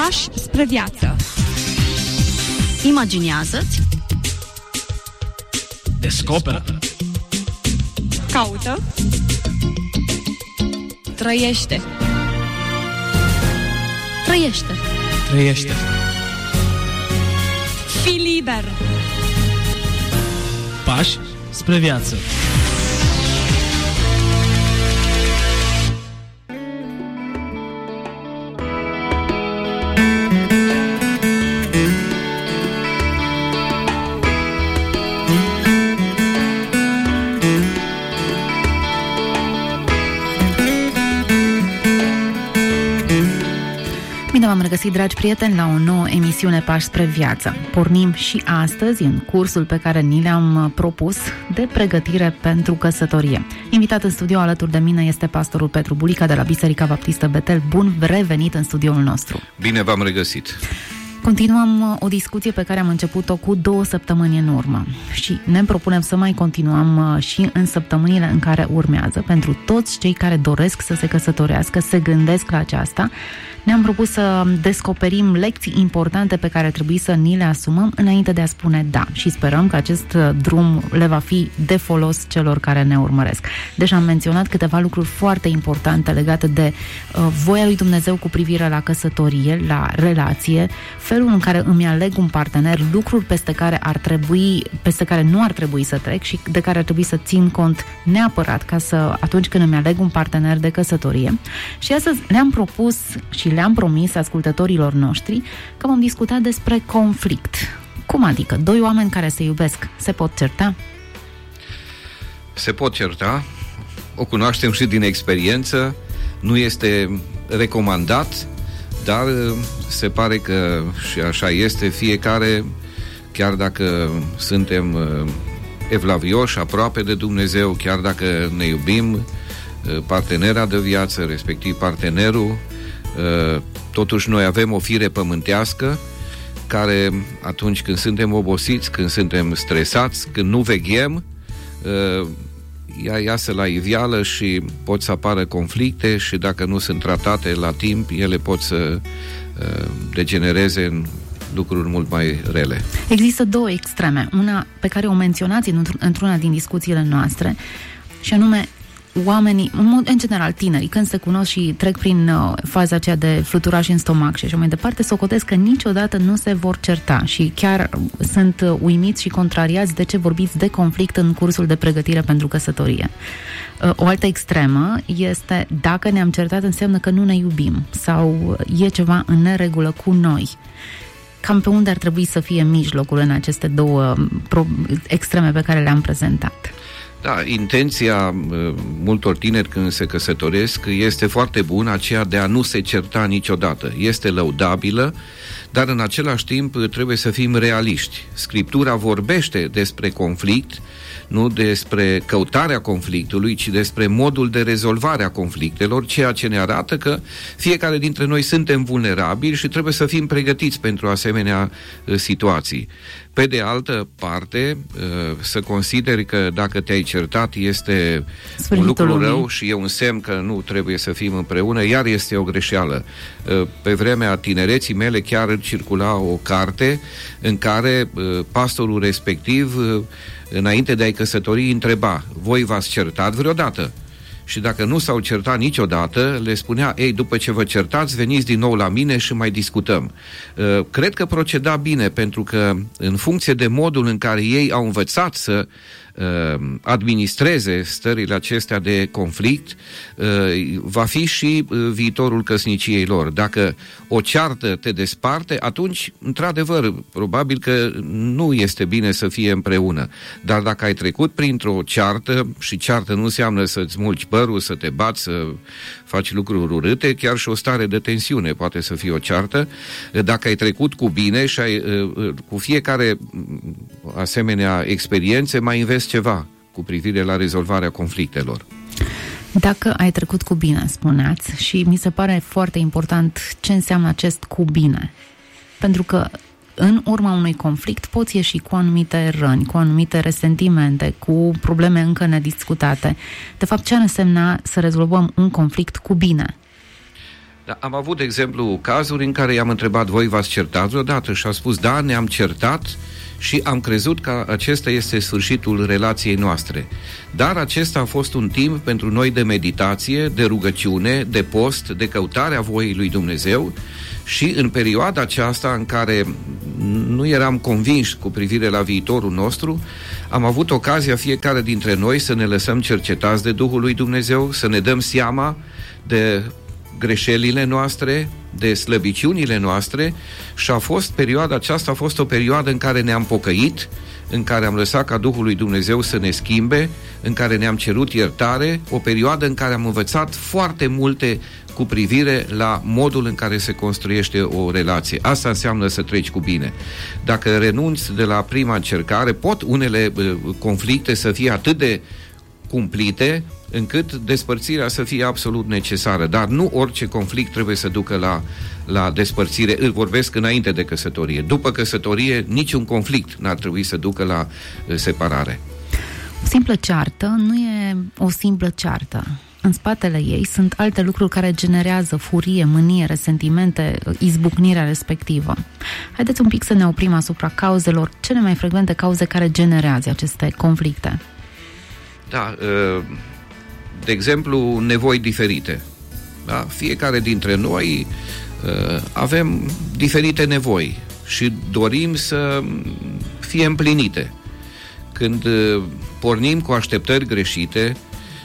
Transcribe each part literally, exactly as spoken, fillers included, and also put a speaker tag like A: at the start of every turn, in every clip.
A: Pași spre viață.
B: Imaginează-ți.
C: Descoperă.
A: Caută.
B: Trăiește. Trăiește.
C: Trăiește.
A: Fii liber.
C: Pași spre viață.
D: V-am regăsit, dragi prieteni, la o nouă emisiune Pași spre viață. Pornim și astăzi în cursul pe care ni le-am propus de pregătire pentru căsătorie. Invitat în studio alături de mine este pastorul Petru Bulica de la Biserica Baptistă Betel. Bun revenit în studioul nostru!
E: Bine v-am regăsit!
D: Continuăm o discuție pe care am început-o cu două săptămâni în urmă și ne propunem să mai continuăm și în săptămânile în care urmează. Pentru toți cei care doresc să se căsătorească, se gândesc la aceasta, ne-am propus să descoperim lecții importante pe care trebuie să ni le asumăm înainte de a spune da și sperăm că acest drum le va fi de folos celor care ne urmăresc. Deja am menționat câteva lucruri foarte importante legate de uh, voia lui Dumnezeu cu privire la căsătorie, la relație, felul în care îmi aleg un partener, lucruri peste care ar trebui, peste care nu ar trebui să trec și de care ar trebui să țin cont neapărat ca să, atunci când îmi aleg un partener de căsătorie. Și astăzi le-am propus și le-am promis ascultătorilor noștri că vom discuta despre conflict. Cum adică? Doi oameni care se iubesc se pot certa?
E: Se pot certa, o cunoaștem și din experiență, nu este recomandat, dar se pare că și așa este, fiecare, chiar dacă suntem evlavioși, aproape de Dumnezeu, chiar dacă ne iubim, partenera de viață, respectiv partenerul, totuși noi avem o fire pământească care atunci când suntem obosiți, când suntem stresați, când nu veghem, ea iasă la iveală și pot să apară conflicte și dacă nu sunt tratate la timp, ele pot să degenereze în lucruri mult mai rele. Există două extreme, una pe care o menționați într-una din discuțiile noastre, și anume oamenii, în general tinerii, când se cunosc și trec prin uh, faza aceea de fluturași în stomac și așa mai departe, socotesc că niciodată nu se vor certa și chiar sunt uimiți și contrariați de ce vorbiți de conflict în cursul de pregătire pentru căsătorie. Uh, o altă extremă este dacă ne-am certat înseamnă că nu ne iubim sau e ceva în neregulă cu noi. Cam pe unde ar trebui să fie mijlocul în aceste două pro- extreme pe care le-am prezentat? Da, intenția multor tineri când se căsătoresc este foarte bună, aceea de a nu se certa niciodată. Este lăudabilă, dar în același timp trebuie să fim realiști. Scriptura vorbește despre conflict, nu despre căutarea conflictului, ci despre modul de rezolvare a conflictelor, ceea ce ne arată că fiecare dintre noi suntem vulnerabili și trebuie să fim pregătiți pentru asemenea situații. Pe de altă parte, să consideri că dacă te-ai certat este Sfârșitul un lucru lumii. rău și e un semn că nu trebuie să fim împreună, iar este o greșeală. Pe vremea tinereții mele chiar circula o carte în care pastorul respectiv, înainte de a-i căsători, întreba: voi v-ați certat vreodată? Și dacă nu s-au certat niciodată, le spunea: ei, după ce vă certați, veniți din nou la mine și mai discutăm. Uh, cred că proceda bine, pentru că în funcție de modul în care ei au învățat să uh, administreze stările acestea de conflict, uh, va fi și uh, viitorul căsniciei lor. Dacă o ceartă te desparte, atunci, într-adevăr, probabil că nu este bine să fie împreună. Dar dacă ai trecut printr-o ceartă, și ceartă nu înseamnă să-ți mulci părul, să te bați, să faci lucruri urâte, chiar și o stare de tensiune poate să fie o ceartă. Dacă ai trecut cu bine și ai, cu fiecare asemenea experiențe, mai înveți ceva cu privire la rezolvarea conflictelor.
D: Dacă ai trecut cu bine, spuneați, și mi se pare foarte important ce înseamnă acest cu bine. Pentru că în urma unui conflict poți ieși cu anumite răni, cu anumite resentimente, cu probleme încă nediscutate. De fapt, ce ar însemna să rezolvăm un conflict cu bine?
E: Da, am avut, de exemplu, cazuri în care i-am întrebat, voi v-ați certat vreodată? Și a spus, da, ne-am certat și am crezut că acesta este sfârșitul relației noastre. Dar acesta a fost un timp pentru noi de meditație, de rugăciune, de post, de căutarea voii lui Dumnezeu și în perioada aceasta în care nu eram convinși cu privire la viitorul nostru, am avut ocazia fiecare dintre noi să ne lăsăm cercetați de Duhul lui Dumnezeu, să ne dăm seama de greșelile noastre, de slăbiciunile noastre și a fost perioada aceasta a fost o perioadă în care ne-am pocăit, în care am lăsat ca Duhul lui Dumnezeu să ne schimbe, în care ne-am cerut iertare, o perioadă în care am învățat foarte multe cu privire la modul în care se construiește o relație. Asta înseamnă să treci cu bine. Dacă renunți de la prima încercare, pot unele uh, conflicte să fie atât de cumplite încât despărțirea să fie absolut necesară, dar nu orice conflict trebuie să ducă la, la despărțire. Îl vorbesc înainte de căsătorie. După căsătorie, niciun conflict n-ar trebui să ducă la uh, separare.
D: O simplă ceartă nu e o simplă ceartă. În spatele ei sunt alte lucruri care generează furie, mânie, resentimente, izbucnirea respectivă. Haideți un pic să ne oprim asupra cauzelor, cele mai frecvente cauze care generează aceste conflicte.
E: Da, de exemplu, nevoi diferite. Da? Fiecare dintre noi avem diferite nevoi și dorim să fie împlinite. Când pornim cu așteptări greșite,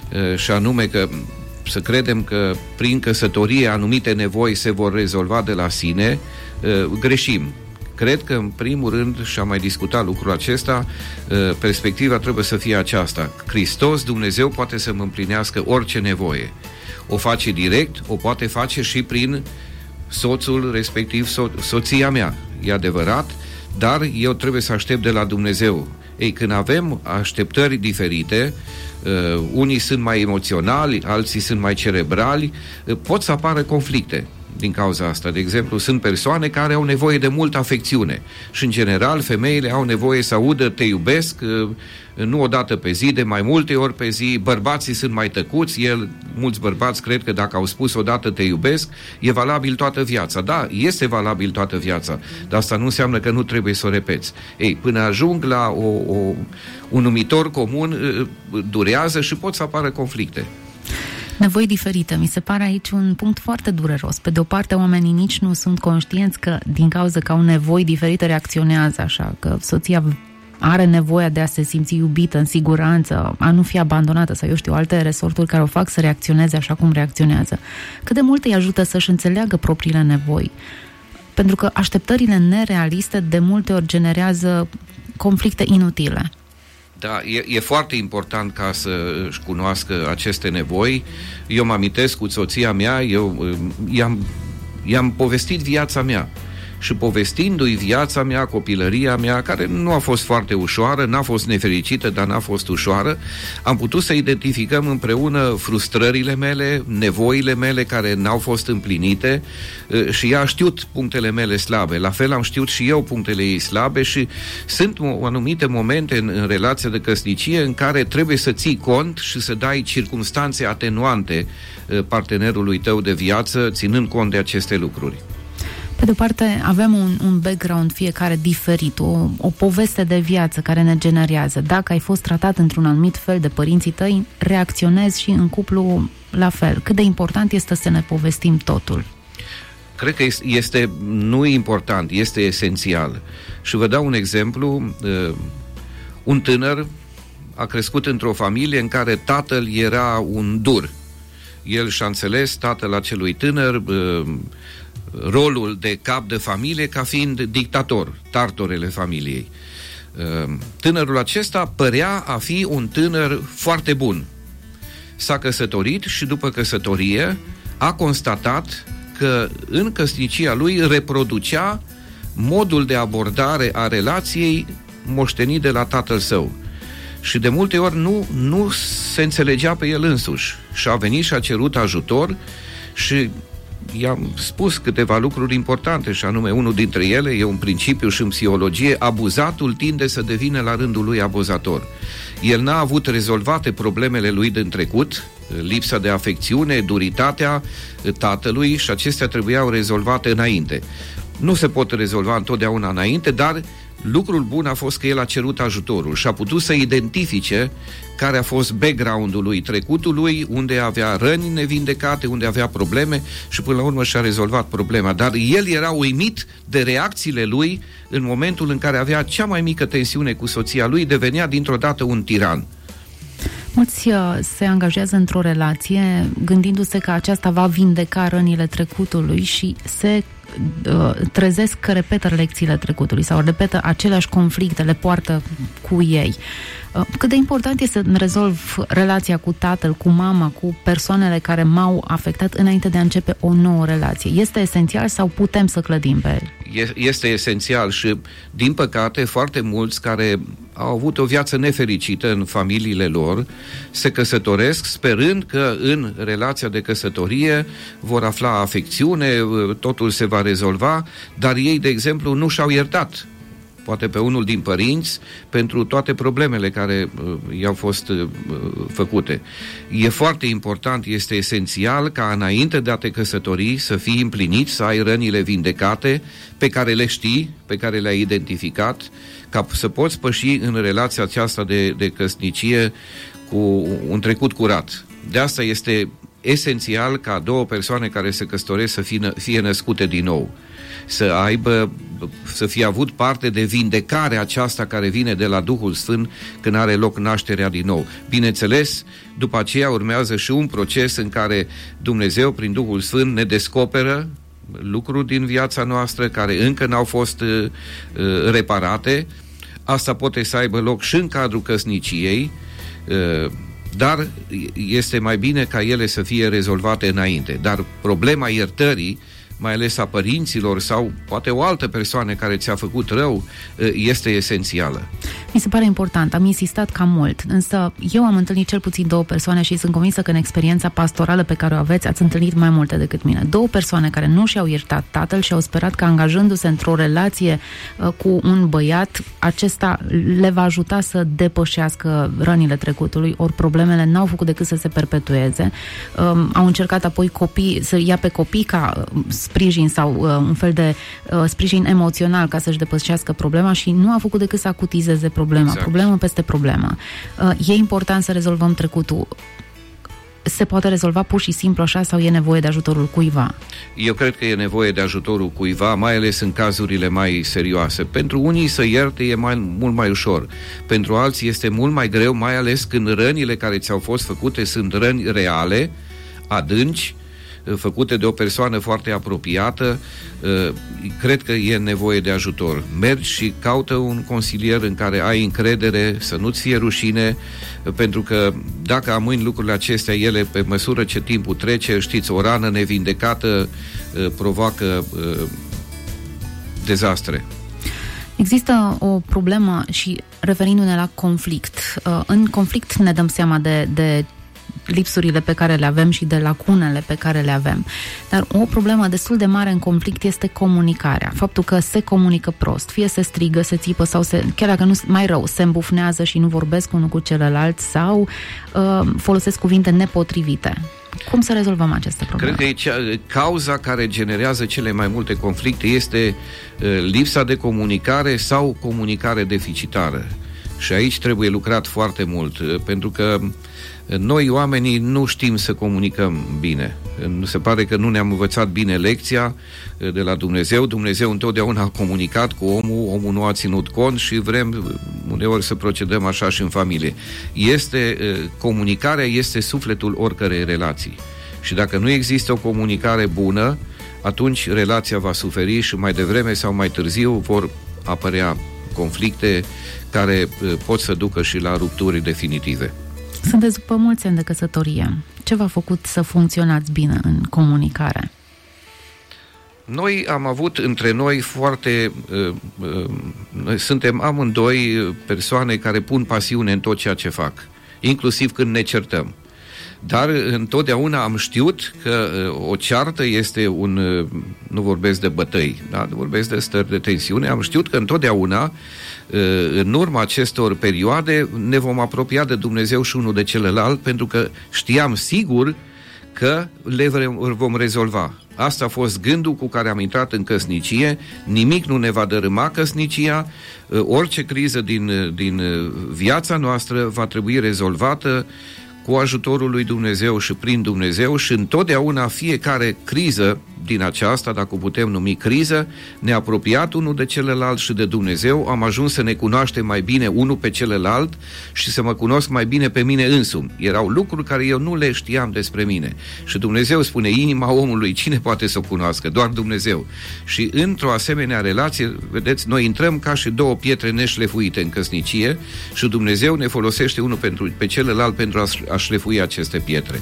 E: și anume că să credem că prin căsătorie anumite nevoi se vor rezolva de la sine, greșim. Cred că, în primul rând, și am mai discutat lucrul acesta, perspectiva trebuie să fie aceasta. Hristos, Dumnezeu, poate să-mi împlinească orice nevoie. O face direct, o poate face și prin soțul, respectiv so- soția mea. E adevărat, dar eu trebuie să aștept de la Dumnezeu. Ei, când avem așteptări diferite, uh, unii sunt mai emoționali, alții sunt mai cerebrali, uh, pot să apară conflicte din cauza asta. De exemplu, sunt persoane care au nevoie de multă afecțiune și, în general, femeile au nevoie să audă te iubesc, uh, nu o dată pe zi, de mai multe ori pe zi. Bărbații sunt mai tăcuți, el, mulți bărbați cred că dacă au spus o dată te iubesc, e valabil toată viața. Da, este valabil toată viața, dar asta nu înseamnă că nu trebuie să o repeți. Ei, până ajung la o, o, un numitor comun, durează și pot să apară conflicte.
D: Nevoi diferite. Mi se pare aici un punct foarte dureros. Pe de o parte, oamenii nici nu sunt conștienți că, din cauza că au nevoi diferite, reacționează așa, că soția are nevoia de a se simți iubită, în siguranță, a nu fi abandonată sau, eu știu, alte resorturi care o fac să reacționeze așa cum reacționează. Cât de mult îi ajută să-și înțeleagă propriile nevoi? Pentru că așteptările nerealiste de multe ori generează conflicte inutile.
E: Da, e, e foarte important ca să își cunoască aceste nevoi. Eu mă amintesc cu soția mea, eu i-am, i-am povestit viața mea. Și povestindu-i viața mea, copilăria mea, care nu a fost foarte ușoară, n-a fost nefericită, dar n-a fost ușoară, am putut să identificăm împreună frustrările mele, nevoile mele care n-au fost împlinite și ea a știut punctele mele slabe. La fel am știut și eu punctele ei slabe și sunt anumite momente în, în relația de căsnicie în care trebuie să ții cont și să dai circumstanțe atenuante partenerului tău de viață, ținând cont de aceste lucruri.
D: Pe de-o parte, avem un, un background fiecare diferit, o, o poveste de viață care ne generează. Dacă ai fost tratat într-un anumit fel de părinții tăi, reacționezi și în cuplu la fel. Cât de important este să ne povestim totul?
E: Cred că este, nu important, este esențial. Și vă dau un exemplu. Un tânăr a crescut într-o familie în care tatăl era un dur. El și-a înțeles, tatăl acelui tânăr, rolul de cap de familie ca fiind dictator, tartorele familiei. Tânărul acesta părea a fi un tânăr foarte bun. S-a căsătorit și după căsătorie a constatat că în căsnicia lui reproducea modul de abordare a relației moștenit de la tatăl său. Și de multe ori nu, nu se înțelegea pe el însuși. Și a venit și a cerut ajutor și i-am spus câteva lucruri importante, și anume, unul dintre ele e un principiu și în psihologie: abuzatul tinde să devină la rândul lui abuzator. El n-a avut rezolvate problemele lui din trecut, lipsa de afecțiune, duritatea tatălui, și acestea trebuiau rezolvate înainte. Nu se pot rezolva întotdeauna înainte, dar lucrul bun a fost că el a cerut ajutorul și a putut să identifice care a fost background-ul lui, trecutul lui, unde avea răni nevindecate, unde avea probleme, și până la urmă și-a rezolvat problema. Dar el era uimit de reacțiile lui în momentul în care avea cea mai mică tensiune cu soția lui, devenea dintr-o dată un tiran.
D: Mulți se angajează într-o relație gândindu-se că aceasta va vindeca rănile trecutului și se trezesc că repetă lecțiile trecutului sau repetă aceleași conflicte, le poartă cu ei. Cât de important este să rezolv relația cu tatăl, cu mama, cu persoanele care m-au afectat înainte de a începe o nouă relație? Este esențial sau putem să clădim pe el?
E: Este esențial și, din păcate, foarte mulți care au avut o viață nefericită în familiile lor se căsătoresc sperând că în relația de căsătorie vor afla afecțiune, totul se va rezolva, dar ei, de exemplu, nu și-au iertat poate pe unul din părinți pentru toate problemele care uh, i-au fost uh, făcute. E foarte important, este esențial ca înainte de a te căsători să fii împlinit, să ai rănile vindecate pe care le știi, pe care le-ai identificat, ca să poți păși în relația aceasta de, de căsnicie cu un trecut curat. De asta este esențial ca două persoane care se căsătoresc să fie, fie născute din nou, să aibă, să fie avut parte de vindecarea aceasta care vine de la Duhul Sfânt când are loc nașterea din nou. Bineînțeles, după aceea urmează și un proces în care Dumnezeu, prin Duhul Sfânt, ne descoperă lucruri din viața noastră care încă n-au fost uh, uh, reparate. Asta poate să aibă loc și în cadrul căsniciei, uh, dar este mai bine ca ele să fie rezolvate înainte. Dar problema iertării, mai ales a părinților sau poate o altă persoană care ți-a făcut rău, este esențială.
D: Mi se pare important, am insistat cam mult, însă eu am întâlnit cel puțin două persoane și sunt convinsă că în experiența pastorală pe care o aveți ați întâlnit mai multe decât mine. Două persoane care nu și-au iertat tatăl și au sperat că angajându-se într-o relație uh, cu un băiat, acesta le va ajuta să depășească rănile trecutului, ori problemele n-au făcut decât să se perpetueze. Um, au încercat apoi copii, să ia pe copii ca uh, sprijin sau uh, un fel de uh, sprijin emoțional ca să-și depășească problema și nu a făcut decât să acutizeze problema, exact. Problemă peste problemă. Uh, e important să rezolvăm trecutul. Se poate rezolva pur și simplu așa sau e nevoie de ajutorul cuiva?
E: Eu cred că e nevoie de ajutorul cuiva, mai ales în cazurile mai serioase. Pentru unii să ierte e mai, mult mai ușor. Pentru alții este mult mai greu, mai ales când rănile care ți-au fost făcute sunt răni reale, adânci, făcute de o persoană foarte apropiată. Cred că e nevoie de ajutor. Mergi și caută un consilier în care ai încredere, să nu-ți fie rușine, pentru că dacă amâni lucrurile acestea, ele, pe măsură ce timpul trece, știți, o rană nevindecată provoacă dezastre.
D: Există o problemă și referindu-ne la conflict. În conflict ne dăm seama de, de lipsurile pe care le avem și de lacunele pe care le avem. Dar o problemă destul de mare în conflict este comunicarea. Faptul că se comunică prost, fie se strigă, se țipă sau se, chiar dacă nu mai rău, se îmbufnează și nu vorbesc unul cu celălalt sau uh, folosesc cuvinte nepotrivite. Cum să rezolvăm aceste probleme?
E: Cred că e cea, cauza care generează cele mai multe conflicte este uh, lipsa de comunicare sau comunicare deficitară. Și aici trebuie lucrat foarte mult, uh, pentru că noi, oamenii, nu știm să comunicăm bine. Se pare că nu ne-am învățat bine lecția de la Dumnezeu. Dumnezeu întotdeauna a comunicat cu omul, omul nu a ținut cont și vrem uneori să procedăm așa și în familie. Este, comunicarea este sufletul oricărei relații. Și dacă nu există o comunicare bună, atunci relația va suferi și mai devreme sau mai târziu vor apărea conflicte care pot să ducă și la rupturi definitive.
D: Sunteți după mulți ani de căsătorie. Ce v-a făcut să funcționați bine în comunicare?
E: Noi am avut între noi foarte... Uh, uh, noi suntem amândoi persoane care pun pasiune în tot ceea ce fac, inclusiv când ne certăm. Dar întotdeauna am știut că o ceartă este un, nu vorbesc de bătăi, da? Vorbesc de stări de tensiune, am știut că întotdeauna în urma acestor perioade ne vom apropia de Dumnezeu și unul de celălalt, pentru că știam sigur că le vom rezolva. Asta a fost gândul cu care am intrat în căsnicie, nimic nu ne va dărâma căsnicia, orice criză din, din viața noastră va trebui rezolvată cu ajutorul lui Dumnezeu și prin Dumnezeu, și întotdeauna fiecare criză din aceasta, dacă o putem numi criză, ne-a apropiat unul de celălalt și de Dumnezeu, am ajuns să ne cunoaștem mai bine unul pe celălalt și să mă cunosc mai bine pe mine însumi. Erau lucruri care eu nu le știam despre mine. Și Dumnezeu spune, inima omului, cine poate să o cunoască? Doar Dumnezeu. Și într-o asemenea relație, vedeți, noi intrăm ca și două pietre neșlefuite în căsnicie și Dumnezeu ne folosește unul pentru, pe celălalt pentru a, a șlefui aceste pietre.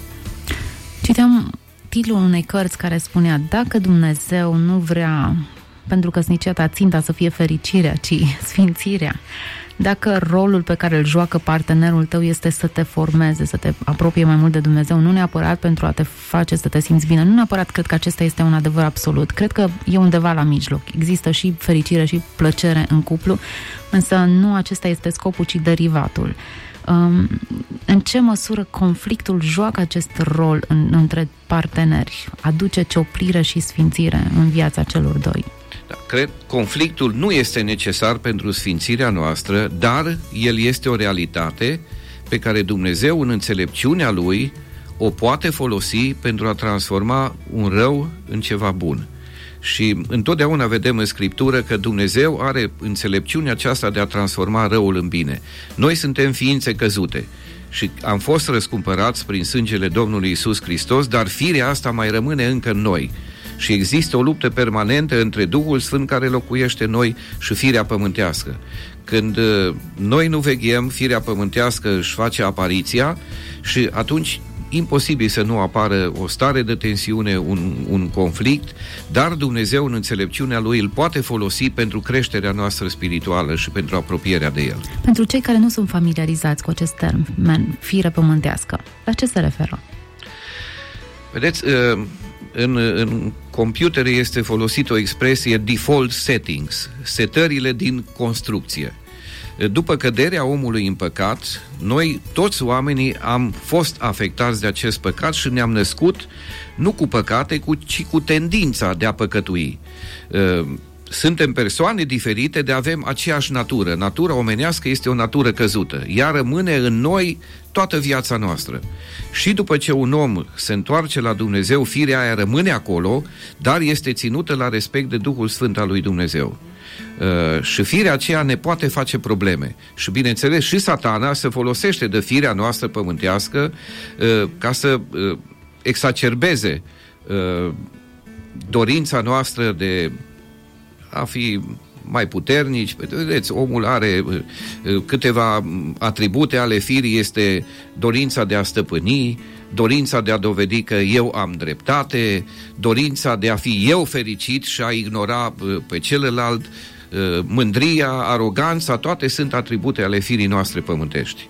D: Citeam titlul unei cărți care spunea: dacă Dumnezeu nu vrea pentru căsnicia ta ținta să fie fericirea, ci sfințirea, dacă rolul pe care îl joacă partenerul tău este să te formeze, să te apropie mai mult de Dumnezeu, nu neapărat pentru a te face să te simți bine, nu neapărat cred că acesta este un adevăr absolut, cred că e undeva la mijloc, există și fericire și plăcere în cuplu, însă nu acesta este scopul, ci derivatul. Um, în ce măsură conflictul joacă acest rol în, între parteneri? Aduce cioplire și sfințire în viața celor doi?
E: Da, cred, conflictul nu este necesar pentru sfințirea noastră, dar el este o realitate pe care Dumnezeu, în înțelepciunea Lui, o poate folosi pentru a transforma un rău în ceva bun. Și întotdeauna vedem în Scriptură că Dumnezeu are înțelepciunea aceasta de a transforma răul în bine. Noi suntem ființe căzute și am fost răscumpărați prin sângele Domnului Iisus Hristos, dar firea asta mai rămâne încă în noi. Și există o luptă permanentă între Duhul Sfânt care locuiește în noi și firea pământească. Când noi nu veghem, firea pământească își face apariția și atunci imposibil să nu apară o stare de tensiune, un, un conflict, dar Dumnezeu în înțelepciunea Lui îl poate folosi pentru creșterea noastră spirituală și pentru apropierea de El.
D: Pentru cei care nu sunt familiarizați cu acest termen, fire pământească, la ce se referă?
E: Vedeți, în, în computere este folosită o expresie default settings, setările din construcție. După căderea omului în păcat, noi, toți oamenii, am fost afectați de acest păcat și ne-am născut nu cu păcate, ci cu tendința de a păcătui. Suntem persoane diferite, de avem aceeași natură. Natura omenească este o natură căzută. Ea rămâne în noi toată viața noastră. Și după ce un om se întoarce la Dumnezeu, firea aia rămâne acolo, dar este ținută la respect de Duhul Sfânt al lui Dumnezeu. Uh, și firea aceea ne poate face probleme. Și bineînțeles și Satana se folosește de firea noastră pământească uh, ca să uh, exacerbeze uh, dorința noastră de a fi mai puternici. Vedeți, omul are uh, câteva atribute ale firii, este dorința de a stăpâni, dorința de a dovedi că eu am dreptate, dorința de a fi eu fericit și a ignora uh, pe celălalt, uh, mândria, aroganța, toate sunt atribute ale firii noastre pământești.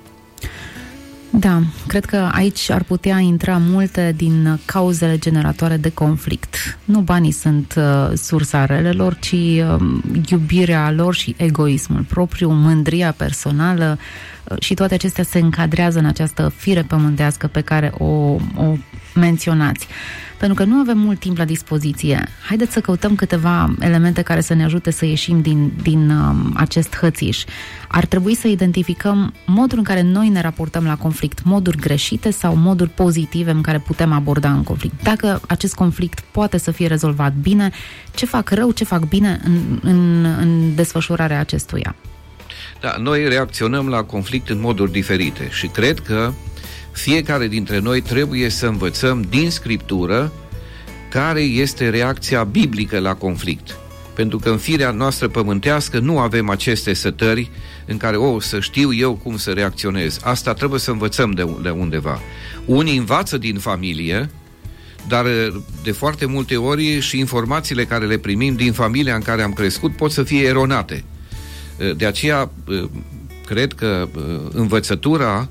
D: Da, cred că aici ar putea intra multe din cauzele generatoare de conflict. Nu banii sunt uh, sursa relelor, ci uh, iubirea lor și egoismul propriu, mândria personală uh, și toate acestea se încadrează în această fire pământească pe care o, o menționați. Pentru că nu avem mult timp la dispoziție. Haideți să căutăm câteva elemente care să ne ajute să ieșim din, din um, acest hățiș. Ar trebui să identificăm modul în care noi ne raportăm la conflict, moduri greșite sau moduri pozitive în care putem aborda un conflict. Dacă acest conflict poate să fie rezolvat bine, ce fac rău, ce fac bine în, în, în desfășurarea acestuia?
E: Da, noi reacționăm la conflict în moduri diferite și cred că fiecare dintre noi trebuie să învățăm din Scriptură care este reacția biblică la conflict. Pentru că în firea noastră pământească nu avem aceste setări în care, o, să știu eu cum să reacționez. Asta trebuie să învățăm de, de undeva. Unii învață din familie, dar de foarte multe ori și informațiile care le primim din familia în care am crescut pot să fie eronate. De aceea, cred că învățătura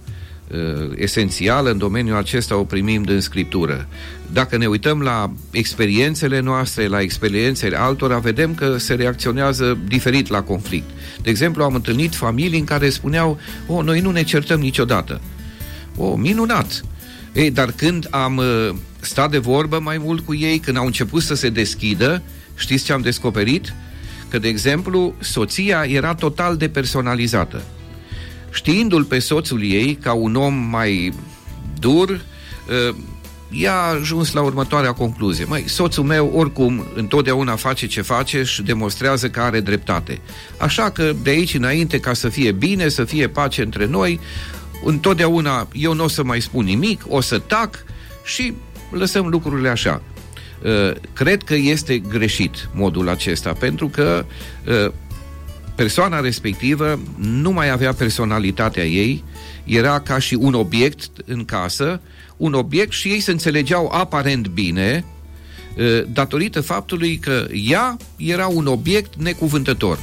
E: esențială în domeniul acesta o primim din Scriptură. Dacă ne uităm la experiențele noastre, la experiențele altora, vedem că se reacționează diferit la conflict. De exemplu, am întâlnit familii în care spuneau: o, noi nu ne certăm niciodată. O, minunat! Ei, dar când am stat de vorbă mai mult cu ei, când au început să se deschidă, știți ce am descoperit? Că, de exemplu, soția era total depersonalizată. Știindu-l pe soțul ei ca un om mai dur, ea a ajuns la următoarea concluzie: măi, soțul meu oricum întotdeauna face ce face și demonstrează că are dreptate. Așa că de aici înainte, ca să fie bine, să fie pace între noi, întotdeauna eu nu o să mai spun nimic, o să tac și lăsăm lucrurile așa. Cred că este greșit modul acesta, pentru că persoana respectivă nu mai avea personalitatea ei, era ca și un obiect în casă, un obiect, și ei se înțelegeau aparent bine datorită faptului că ea era un obiect necuvântător.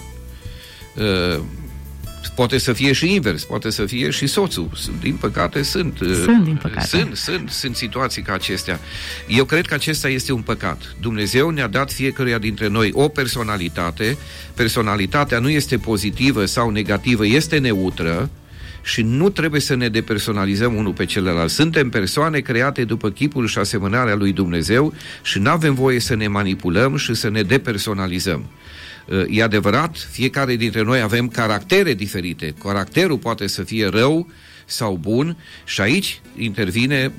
E: Poate să fie și invers, poate să fie și soțul. Din păcate sunt.
D: Sunt, din păcate.
E: Sunt, sunt, sunt situații ca acestea. Eu cred că acesta este un păcat. Dumnezeu ne-a dat fiecăruia dintre noi o personalitate. Personalitatea nu este pozitivă sau negativă, este neutră și nu trebuie să ne depersonalizăm unul pe celălalt. Suntem persoane create după chipul și asemănarea lui Dumnezeu și nu avem voie să ne manipulăm și să ne depersonalizăm. E adevărat, fiecare dintre noi avem caractere diferite. Caracterul poate să fie rău sau bun și aici intervine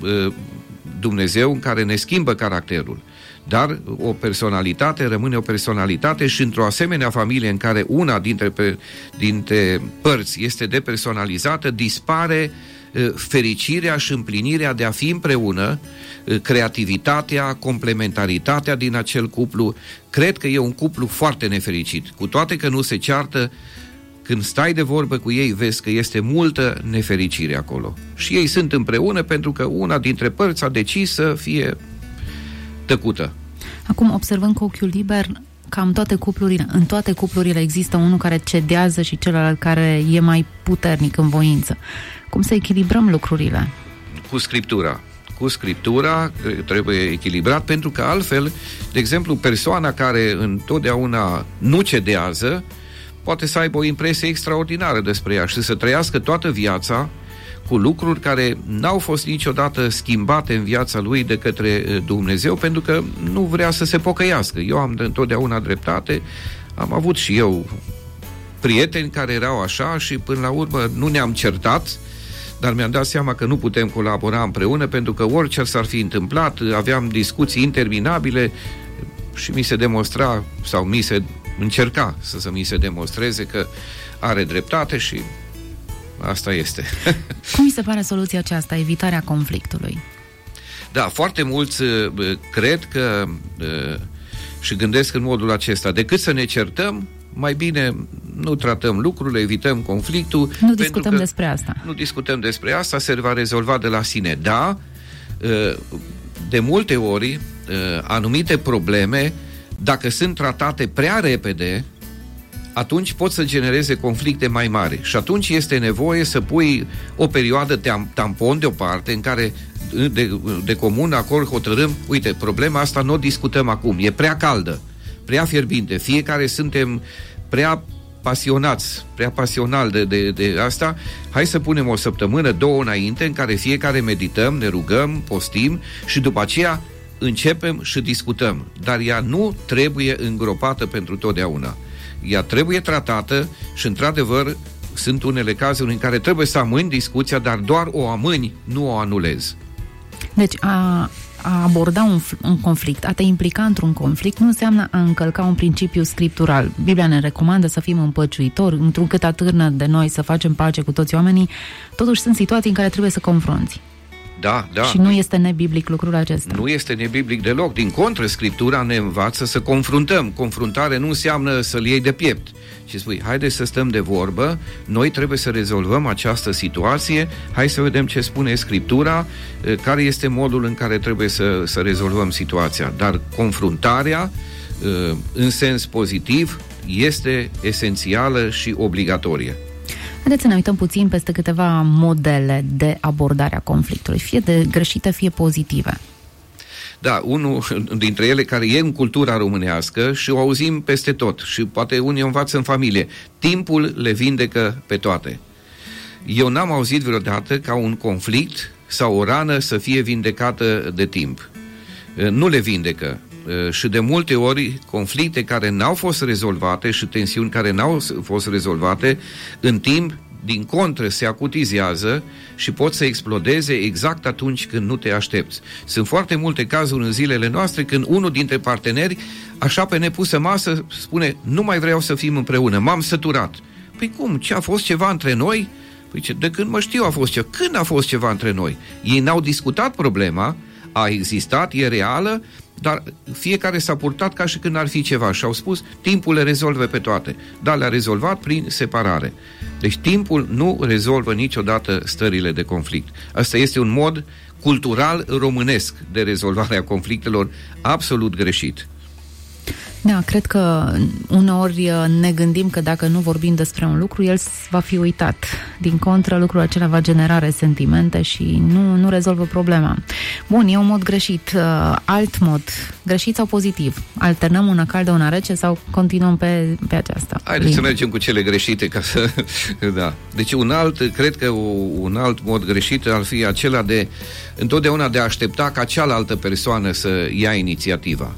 E: Dumnezeu în care ne schimbă caracterul. Dar o personalitate rămâne o personalitate și într-o asemenea familie în care una dintre, pe, dintre părți este depersonalizată, dispare fericirea și împlinirea de a fi împreună, creativitatea, complementaritatea din acel cuplu. Cred că e un cuplu foarte nefericit. Cu toate că nu se ceartă, când stai de vorbă cu ei, vezi că este multă nefericire acolo. Și ei sunt împreună pentru că una dintre părți a decis să fie tăcută.
D: Acum, observând cu ochiul liber, cam toate cuplurile, în toate cuplurile există unul care cedează și celălalt care e mai puternic în voință. Cum să echilibrăm lucrurile?
E: Cu Scriptura. Cu Scriptura trebuie echilibrat, pentru că altfel, de exemplu, persoana care întotdeauna nu cedează poate să aibă o impresie extraordinară despre ea și să trăiască toată viața cu lucruri care n-au fost niciodată schimbate în viața lui de către Dumnezeu, pentru că nu vrea să se pocăiască. Eu am întotdeauna dreptate, am avut și eu prieteni care erau așa și până la urmă nu ne-am certat, dar mi-am dat seama că nu putem colabora împreună, pentru că orice s-ar fi întâmplat, aveam discuții interminabile și mi se demonstra, sau mi se încerca să, să mi se demonstreze că are dreptate și asta este.
D: Cum mi se pare soluția aceasta, evitarea conflictului?
E: Da, foarte mulți cred că și gândesc în modul acesta: decât să ne certăm, mai bine nu tratăm lucrurile, evităm conflictul.
D: Nu discutăm despre asta.
E: Nu discutăm despre asta, se va rezolva de la sine. Da, de multe ori, anumite probleme, dacă sunt tratate prea repede, atunci pot să genereze conflicte mai mari. Și atunci este nevoie să pui o perioadă tampon deoparte în care de, de comun acord hotărâm: uite, problema asta nu o discutăm acum, e prea caldă, prea fierbinte, fiecare suntem prea pasionați, prea pasional de, de, de asta, hai să punem o săptămână, două înainte, în care fiecare medităm, ne rugăm, postim și după aceea începem și discutăm. Dar ea nu trebuie îngropată pentru totdeauna. Ea trebuie tratată și, într-adevăr, sunt unele cazuri în care trebuie să amâni discuția, dar doar o amâni, nu o anulezi.
D: Deci a, a aborda un, un conflict, a te implica într-un conflict, nu înseamnă a încălca un principiu scriptural. Biblia ne recomandă să fim împăciuitori, într-un cât atârnă de noi să facem pace cu toți oamenii. Totuși sunt situații în care trebuie să confrunți.
E: Da, da.
D: Și nu este nebiblic lucrul acesta.
E: Nu este nebiblic deloc. Din contră, Scriptura ne învață să confruntăm. Confruntare nu înseamnă să-l iei de piept, ci spui: haide să stăm de vorbă, noi trebuie să rezolvăm această situație, hai să vedem ce spune Scriptura, care este modul în care trebuie să, să rezolvăm situația. Dar confruntarea, în sens pozitiv, este esențială și obligatorie.
D: Haideți să ne uităm puțin peste câteva modele de abordare a conflictului, fie de greșite, fie pozitive.
E: Da, unul dintre ele care e în cultura românească și o auzim peste tot și poate unii o învață în familie. Timpul le vindecă pe toate. Eu n-am auzit vreodată ca un conflict sau o rană să fie vindecată de timp. Nu le vindecă. Și de multe ori conflicte care n-au fost rezolvate și tensiuni care n-au fost rezolvate, în timp, din contră, se acutizează și pot să explodeze exact atunci când nu te aștepți. Sunt foarte multe cazuri în zilele noastre când unul dintre parteneri, așa pe nepusă masă, spune: nu mai vreau să fim împreună, m-am săturat. Păi cum? Ce, a fost ceva între noi? Păi ce, de când mă știu a fost ceva. Când a fost ceva între noi? Ei n-au discutat problema, a existat, e reală, dar fiecare s-a purtat ca și când ar fi ceva și au spus: timpul le rezolve pe toate. Dar le-a rezolvat prin separare. Deci timpul nu rezolvă niciodată stările de conflict. Asta este un mod cultural românesc de rezolvare a conflictelor absolut greșit.
D: Da, cred că uneori ne gândim că dacă nu vorbim despre un lucru, el va fi uitat. Din contră, lucrul acela va genera resentimente și nu, nu rezolvă problema. Bun, e un mod greșit. Alt mod, greșit sau pozitiv? Alternăm una caldă, una rece sau continuăm pe, pe aceasta?
E: Haideți să mergem cu cele greșite ca să... da. Deci un alt, cred că un alt mod greșit ar fi acela de întotdeauna de a aștepta ca cealaltă persoană să ia inițiativa.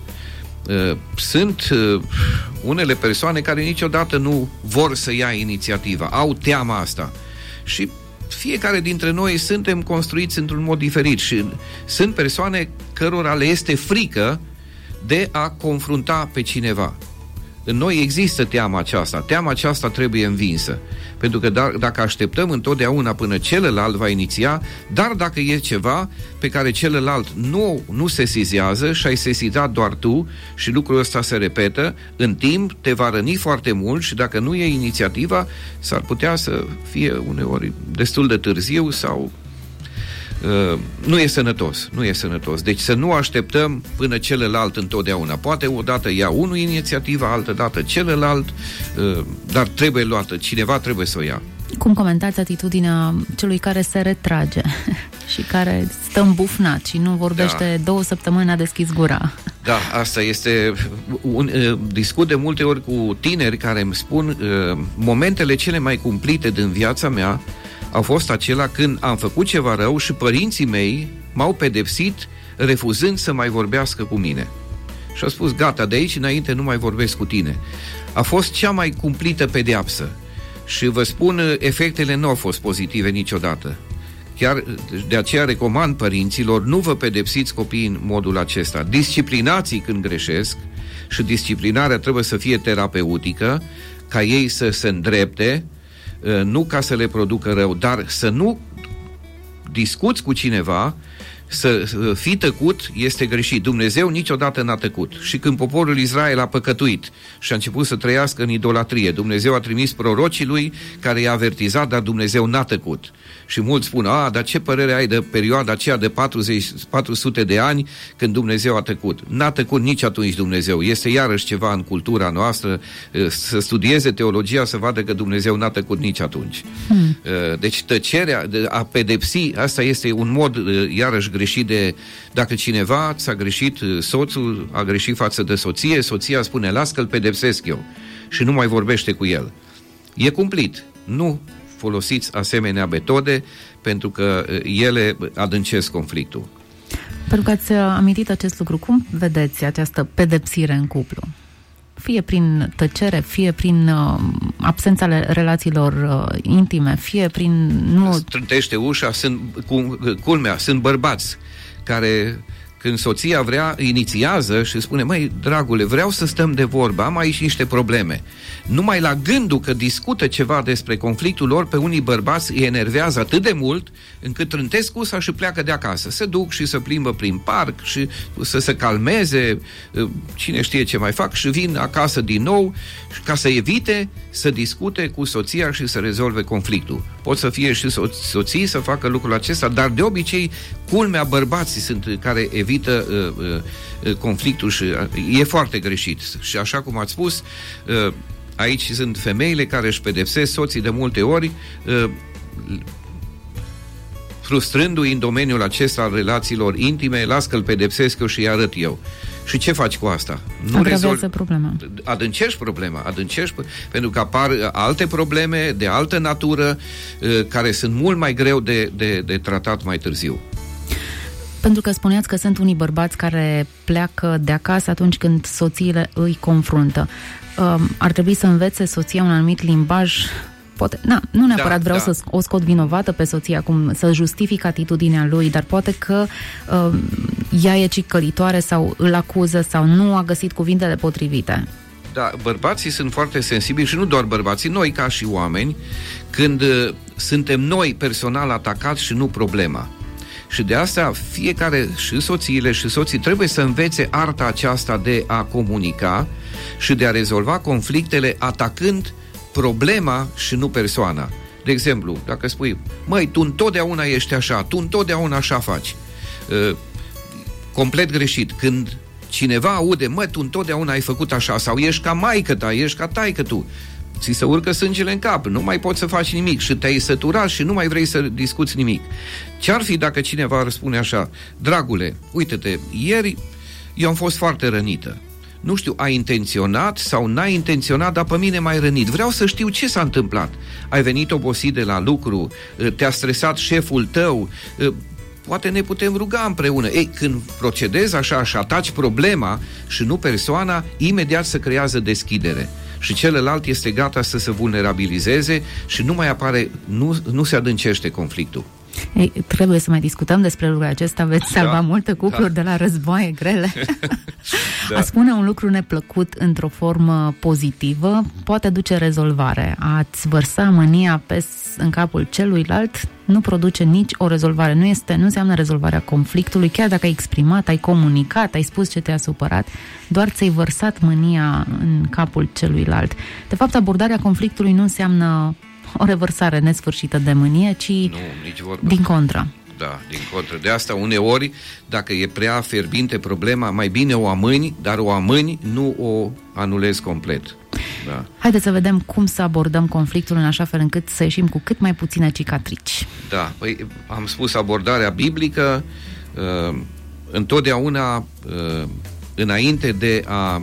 E: Sunt unele persoane care niciodată nu vor să ia inițiativa, au teama asta și fiecare dintre noi suntem construiți într-un mod diferit și sunt persoane cărora le este frică de a confrunta pe cineva. În noi există teama aceasta, teama aceasta trebuie învinsă, pentru că da, dacă așteptăm întotdeauna până celălalt va iniția, dar dacă e ceva pe care celălalt nu, nu sesizează și ai sesizat doar tu și lucrul ăsta se repetă, în timp te va răni foarte mult și dacă nu e inițiativa, s-ar putea să fie uneori destul de târziu sau... Uh, nu e sănătos, nu e sănătos. Deci să nu așteptăm până celălalt întotdeauna. Poate odată ia unul inițiativa, altă dată celălalt, uh, dar trebuie luată, cineva trebuie să o ia.
D: Cum comentați atitudinea celui care se retrage și care stă îmbufnat și nu vorbește, da. două săptămâni a deschis gura?
E: Da, asta este un, uh, discut de multe ori cu tineri care îmi spun uh, momentele cele mai cumplite din viața mea au fost acela când am făcut ceva rău și părinții mei m-au pedepsit refuzând să mai vorbească cu mine. Și au spus: gata, de aici înainte nu mai vorbesc cu tine. A fost cea mai cumplită pedeapsă. Și vă spun, efectele nu au fost pozitive niciodată. Chiar de aceea recomand părinților, nu vă pedepsiți copiii în modul acesta. Disciplinați-i când greșesc și disciplinarea trebuie să fie terapeutică, ca ei să se îndrepte, nu ca să le producă rău, dar să nu discuți cu cineva, să fii tăcut este greșit. Dumnezeu niciodată n-a tăcut. Și când poporul Israel a păcătuit și a început să trăiască în idolatrie, Dumnezeu a trimis prorocii lui care i-a avertizat, dar Dumnezeu n-a tăcut. Și mulți spun: a, dar ce părere ai de perioada aceea de patruzeci, patru sute de ani când Dumnezeu a tăcut? N-a tăcut nici atunci Dumnezeu. Este iarăși ceva în cultura noastră, să studieze teologia, să vadă că Dumnezeu n-a tăcut nici atunci. Hmm. Deci tăcerea, a pedepsi, asta este un mod iarăși greșit de, dacă cineva ți-a greșit, soțul a greșit față de soție, soția spune: las că îl pedepsesc eu, și nu mai vorbește cu el. E cumplit. Nu folosiți asemenea metode, pentru că ele adâncesc conflictul.
D: Pentru că ați amintit acest lucru, cum vedeți această pedepsire în cuplu? Fie prin tăcere, fie prin uh, absența relațiilor uh, intime, fie prin... Nu...
E: Strântește ușa, sunt, cu, culmea, sunt bărbați care, când soția vrea, inițiază și spune: măi, dragule, vreau să stăm de vorbă, am aici niște probleme. Numai la gândul că discută ceva despre conflictul lor, pe unii bărbați îi enervează atât de mult încât trântesc ușa și pleacă de acasă. Se duc și se plimbă prin parc și să se calmeze, cine știe ce mai fac, și vin acasă din nou ca să evite să discute cu soția și să rezolve conflictul. Pot să fie și so- soții să facă lucrul acesta, dar de obicei culmea bărbații sunt care evită uh, uh, conflictul și uh, e foarte greșit. Și așa cum ați spus, uh, Aici sunt femeile care își pedepsesc soții de multe ori, uh, frustrându-i în domeniul acesta al relațiilor intime, las că îl pedepsesc eu și îi arăt eu. Și ce faci cu asta?
D: Nu rezolvi problema.
E: Adâncești problema, adâncești, pentru că apar alte probleme de altă natură care sunt mult mai greu de, de, de tratat mai târziu.
D: Pentru că spuneați că sunt unii bărbați care pleacă de acasă atunci când soțiile îi confruntă. Ar trebui să învețe soția un anumit limbaj. Poate, na, nu neapărat da, vreau da. să o scot vinovată pe soția, cum să justific atitudinea lui, dar poate că uh, ea e cicălitoare sau îl acuză sau nu a găsit cuvintele potrivite.
E: Da, bărbații sunt foarte sensibili și nu doar bărbații, noi ca și oameni, când uh, suntem noi personal atacați și nu problema. Și de asta fiecare, și soțiile și soții, trebuie să învețe arta aceasta de a comunica și de a rezolva conflictele atacând problema și nu persoana. De exemplu, dacă spui, măi, tu întotdeauna ești așa, tu întotdeauna așa faci. Uh, complet greșit. Când cineva aude, mă, tu întotdeauna ai făcut așa, sau ești ca maică ta, ești ca taică tu, ți se urcă sângele în cap, nu mai poți să faci nimic și te-ai săturat și nu mai vrei să discuți nimic. Ce-ar fi dacă cineva ar spune așa, dragule, uite-te, ieri eu am fost foarte rănită. Nu știu, ai intenționat sau n-ai intenționat, dar pe mine m-ai rănit. Vreau să știu ce s-a întâmplat. Ai venit obosit de la lucru, te-a stresat șeful tău, poate ne putem ruga împreună. Ei, când procedezi așa și ataci problema și nu persoana, imediat se creează deschidere. Și celălalt este gata să se vulnerabilizeze și nu mai apare, nu, nu se adâncește conflictul.
D: Ei, trebuie să mai discutăm despre lucrul acesta, veți salva da, multe cupluri da. de la războaie grele. Da. A spune un lucru neplăcut într-o formă pozitivă poate duce rezolvare. A-ți vărsa mânia pe, în capul celuilalt nu produce nici o rezolvare. Nu este, nu înseamnă rezolvarea conflictului, chiar dacă ai exprimat, ai comunicat, ai spus ce te-a supărat, doar ți-ai vărsat mânia în capul celuilalt. De fapt, abordarea conflictului nu înseamnă o revărsare nesfârșită de mânie, ci
E: nu, nici vorba.
D: Din contră.
E: Da, din contră. De asta uneori, dacă e prea fierbinte problema, mai bine o amâni, dar o amâni, nu o anulezi complet. Da.
D: Haideți să vedem cum să abordăm conflictul în așa fel încât să ieșim cu cât mai puține cicatrici.
E: Da, păi am spus abordarea biblică, uh, întotdeauna uh, înainte de a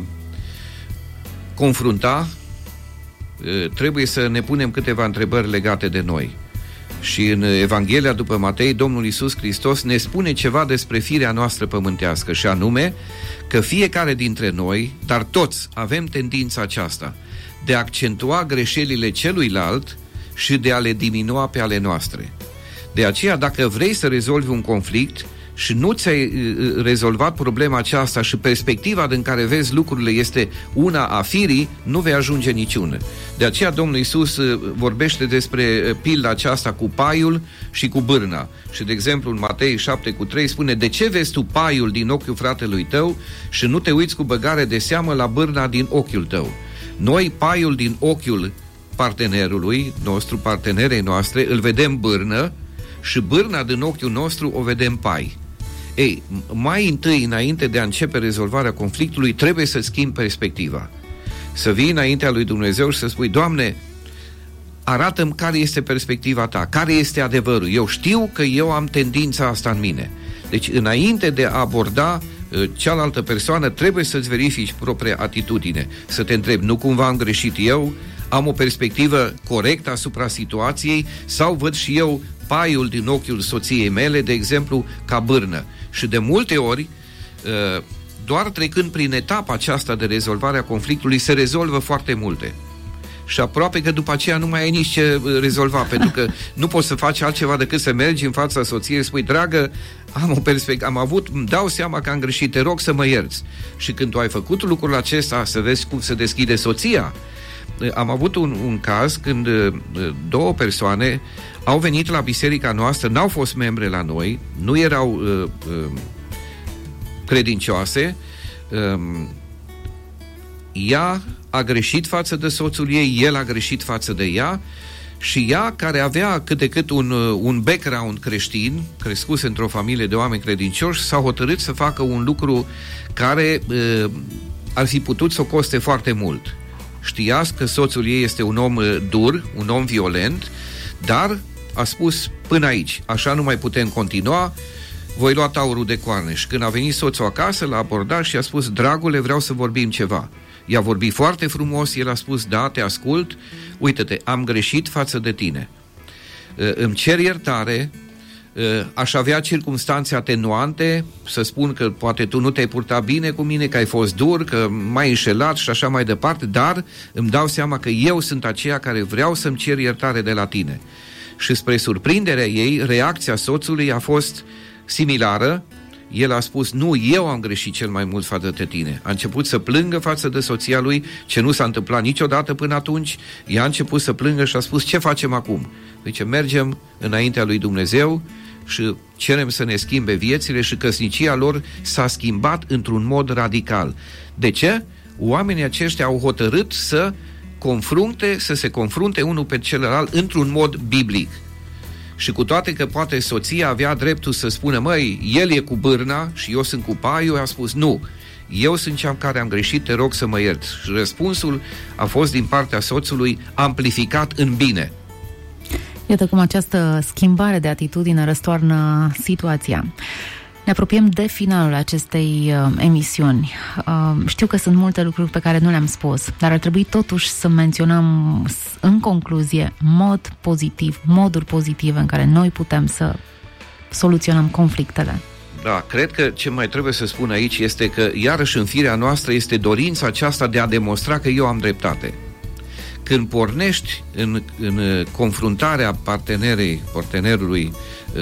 E: confrunta, trebuie să ne punem câteva întrebări legate de noi. Și în Evanghelia după Matei, Domnul Iisus Hristos ne spune ceva despre firea noastră pământească, și anume că fiecare dintre noi, dar toți avem tendința aceasta de a accentua greșelile celuilalt și de a le diminua pe ale noastre. De aceea, dacă vrei să rezolvi un conflict și nu ți-ai rezolvat problema aceasta și perspectiva din care vezi lucrurile este una a firii, nu vei ajunge niciună. De aceea Domnul Iisus vorbește despre pilda aceasta cu paiul și cu bârna. Și de exemplu în Matei șapte cu trei spune: de ce vezi tu paiul din ochiul fratelui tău și nu te uiți cu băgare de seamă la bârna din ochiul tău? Noi paiul din ochiul partenerului nostru, partenerei noastre, îl vedem bârnă, și bârna din ochiul nostru o vedem pai. Ei, mai întâi, înainte de a începe rezolvarea conflictului, trebuie să schimbi perspectiva. Să vii înaintea lui Dumnezeu și să spui: Doamne, arată-mi care este perspectiva ta, care este adevărul. Eu știu că eu am tendința asta în mine. Deci, înainte de a aborda uh, cealaltă persoană, trebuie să-ți verifici propria atitudine. Să te întrebi: nu cumva am greșit eu? Am o perspectivă corectă asupra situației? Sau văd și eu paiul din ochiul soției mele, de exemplu, ca bârnă? Și de multe ori, doar trecând prin etapa aceasta de rezolvare a conflictului, se rezolvă foarte multe. Și aproape că după aceea nu mai ai nici ce rezolva, pentru că nu poți să faci altceva decât să mergi în fața soției și spui: dragă, am o perspectivă, am avut, îmi dau seama că am greșit, te rog să mă ierți. Și când tu ai făcut lucrul acesta, să vezi cum se deschide soția. Am avut un, un caz când două persoane au venit la biserica noastră, n-au fost membre la noi, nu erau uh, uh, credincioase. uh, ea a greșit față de soțul ei, el a greșit față de ea, și ea, care avea cât de cât un, un background creștin, crescut într-o familie de oameni credincioși, s-a hotărât să facă un lucru care uh, ar fi putut să o coste foarte mult. știați că soțul ei este un om dur, un om violent, dar a spus până aici, așa nu mai putem continua, voi lua taurul de coarne. Și când a venit soțul acasă, l-a abordat și a spus, dragule, vreau să vorbim ceva. I-a vorbit foarte frumos, el a spus, da, te ascult, uite-te, am greșit față de tine. Îmi cer iertare, aș avea circumstanțe atenuante, să spun că poate tu nu te-ai purtat bine cu mine, că ai fost dur, că m-ai înșelat și așa mai departe, dar îmi dau seama că eu sunt aceea care vreau să-mi cer iertare de la tine. Și spre surprinderea ei, reacția soțului a fost similară. El a spus, nu, eu am greșit cel mai mult față de tine. A început să plângă față de soția lui, ce nu s-a întâmplat niciodată până atunci. Ea a început să plângă și a spus, ce facem acum? Deci mergem înaintea lui Dumnezeu și cerem să ne schimbe viețile și căsnicia lor s-a schimbat într-un mod radical. De ce? Oamenii aceștia au hotărât să confrunte, să se confrunte unul pe celălalt într-un mod biblic. Și cu toate că poate soția avea dreptul să spună, măi, el e cu bârna și eu sunt cu paiul, a spus, nu, eu sunt cea care am greșit, te rog să mă iert. Și răspunsul a fost din partea soțului amplificat în bine.
D: Iată cum această schimbare de atitudine răstoarnă situația. Ne apropiem de finalul acestei uh, emisiuni. Uh, știu că sunt multe lucruri pe care nu le-am spus, dar ar trebui totuși să menționăm în concluzie mod pozitiv, moduri pozitive în care noi putem să soluționăm conflictele.
E: Da, cred că ce mai trebuie să spun aici este că iarăși în firea noastră este dorința aceasta de a demonstra că eu am dreptate. Când pornești în, în confruntarea partenerei, partenerului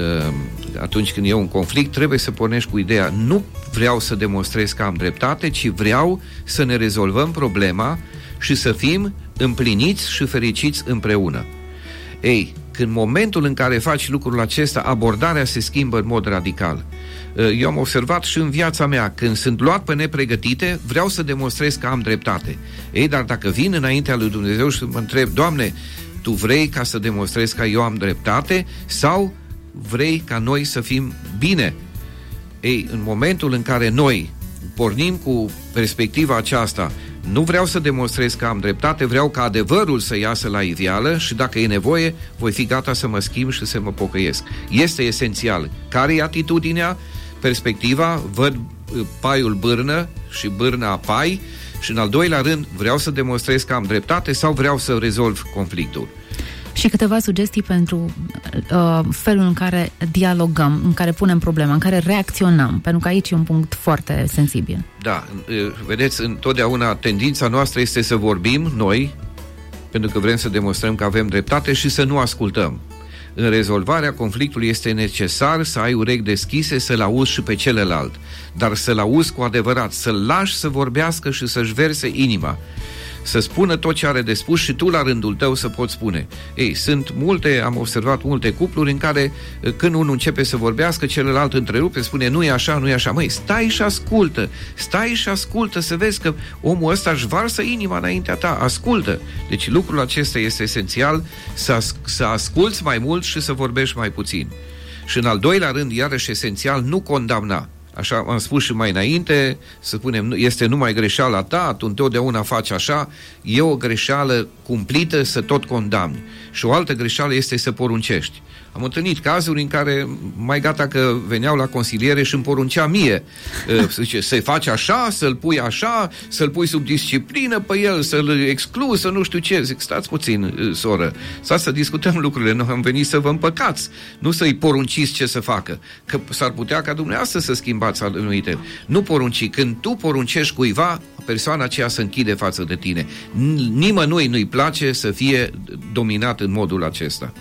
E: atunci când e un conflict, trebuie să pornești cu ideea, nu vreau să demonstrez că am dreptate, ci vreau să ne rezolvăm problema și să fim împliniți și fericiți împreună. Ei, când momentul în care faci lucrul acesta, abordarea se schimbă în mod radical. Eu am observat și în viața mea, când sunt luat pe nepregătite, vreau să demonstrez că am dreptate. Ei, dar dacă vin înaintea lui Dumnezeu și mă întreb, Doamne, Tu vrei ca să demonstrezi că eu am dreptate sau vrei ca noi să fim bine? Ei, în momentul în care noi pornim cu perspectiva aceasta, nu vreau să demonstrez că am dreptate, vreau ca adevărul să iasă la iveală și dacă e nevoie, voi fi gata să mă schimb și să mă pocăiesc. Este esențial. Care e atitudinea? Perspectiva, văd paiul bârnă și bârna pai și în al doilea rând, vreau să demonstrez că am dreptate sau vreau să rezolv conflictul.
D: Și câteva sugestii pentru uh, felul în care dialogăm, în care punem problema, în care reacționăm, pentru că aici e un punct foarte sensibil.
E: Da, vedeți, întotdeauna tendința noastră este să vorbim noi, pentru că vrem să demonstrăm că avem dreptate și să nu ascultăm. În rezolvarea conflictului este necesar să ai urechi deschise, să-l auzi și pe celălalt, dar să-l auzi cu adevărat, să-l lași să vorbească și să-și verse inima, să spună tot ce are de spus și tu la rândul tău să poți spune. Ei, sunt multe, am observat multe cupluri în care când unul începe să vorbească, celălalt întrerupe, spune nu e așa, nu e așa. Măi, stai și ascultă, stai și ascultă să vezi că omul ăsta își varsă inima înaintea ta, ascultă. Deci lucrul acesta este esențial, să, as- să asculți mai mult și să vorbești mai puțin. Și în al doilea rând, iarăși esențial, nu condamna. Așa am spus și mai înainte, să spunem, este numai greșeala ta, tu întotdeauna faci așa, e o greșeală cumplită să tot condamni. Și o altă greșeală este să poruncești. Am întâlnit cazuri în care mai gata că veneau la consiliere și îmi poruncea mie. Zice, să-i faci așa, să-l pui așa, să-l pui sub disciplină pe el, să-l excluzi, să nu știu ce. Zic, stați puțin, soră, stați să discutăm lucrurile, noi am venit să vă împăcați, nu să-i porunciți ce să facă. Că s-ar putea ca dumneavoastră să schimbați anumite. Nu porunci. Când tu poruncești cuiva, persoana aceea se închide față de tine. Nimănui nu-i place să fie dominat în modul acesta.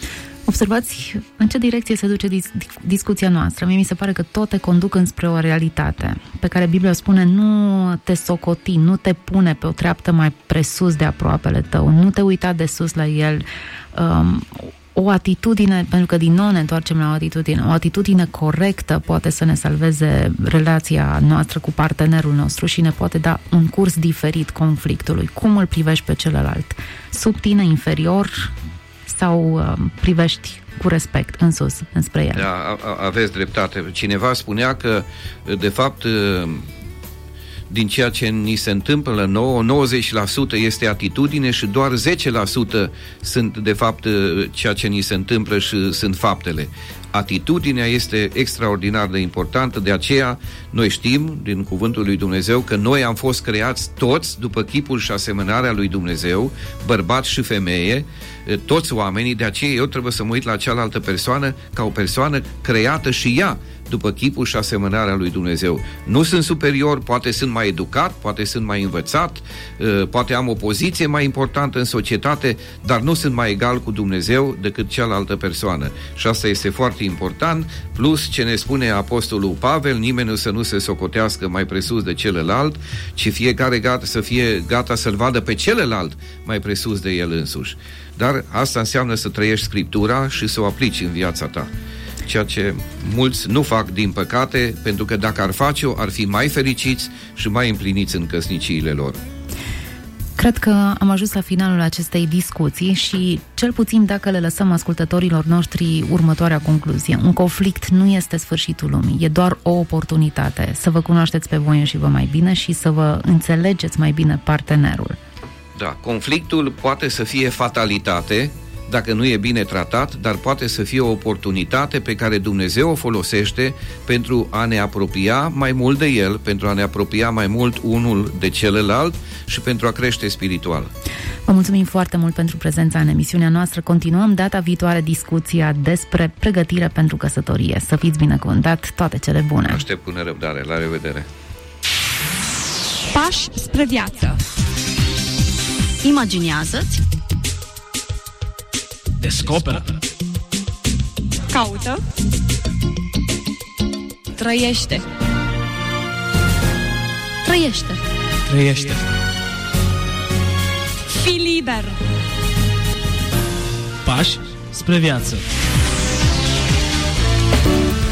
D: Observați în ce direcție se duce dis- discuția noastră. Mie mi se pare că toate conduc înspre o realitate pe care Biblia spune nu te socoti, nu te pune pe o treaptă mai presus de aproapele tău, nu te uita de sus la el. Um, o atitudine, pentru că din nou ne întoarcem la o atitudine, o atitudine corectă poate să ne salveze relația noastră cu partenerul nostru și ne poate da un curs diferit conflictului. Cum îl privești pe celălalt? Sub tine, inferior sau uh, privești cu respect în sus, înspre el?
E: Da, aveți dreptate. Cineva spunea că, de fapt, din ceea ce ni se întâmplă nouă, nouăzeci la sută este atitudine și doar zece la sută sunt de fapt ceea ce ni se întâmplă și sunt faptele. Atitudinea este extraordinar de importantă, de aceea noi știm din cuvântul lui Dumnezeu că noi am fost creați toți după chipul și asemănarea lui Dumnezeu, bărbat și femeie, toți oamenii, de aceea eu trebuie să mă uit la cealaltă persoană ca o persoană creată și ea după chipul și asemănarea lui Dumnezeu. Nu sunt superior, poate sunt mai educat, poate sunt mai învățat, poate am o poziție mai importantă în societate, dar nu sunt mai egal cu Dumnezeu decât cealaltă persoană. Și asta este foarte important, plus ce ne spune Apostolul Pavel, nimeni să nu se socotească mai presus de celălalt, ci fiecare gata să fie gata să-l vadă pe celălalt mai presus de el însuși. Dar asta înseamnă să trăiești Scriptura și să o aplici în viața ta. Ceea ce mulți nu fac, din păcate, pentru că dacă ar face-o, ar fi mai fericiți și mai împliniți în căsniciile lor.
D: Cred că am ajuns la finalul acestei discuții și, cel puțin dacă le lăsăm ascultătorilor noștri următoarea concluzie: un conflict nu este sfârșitul lumii, e doar o oportunitate să vă cunoașteți pe voi înși vă mai bine și să vă înțelegeți mai bine partenerul.
E: Da, conflictul poate să fie fatalitate dacă nu e bine tratat, dar poate să fie o oportunitate pe care Dumnezeu o folosește pentru a ne apropia mai mult de El, pentru a ne apropia mai mult unul de celălalt și pentru a crește spiritual.
D: Vă mulțumim foarte mult pentru prezența în emisiunea noastră. Continuăm data viitoare discuția despre pregătire pentru căsătorie. Să fiți binecuvântat, toate cele bune!
E: Aștept cu nerăbdare. La revedere!
A: Pași spre viață.
B: Imaginează-ți,
C: Descoperă.
A: Caută. Trăiește.
B: trăiește.
C: Trăiește.
A: Fii liber.
C: Pași spre viață.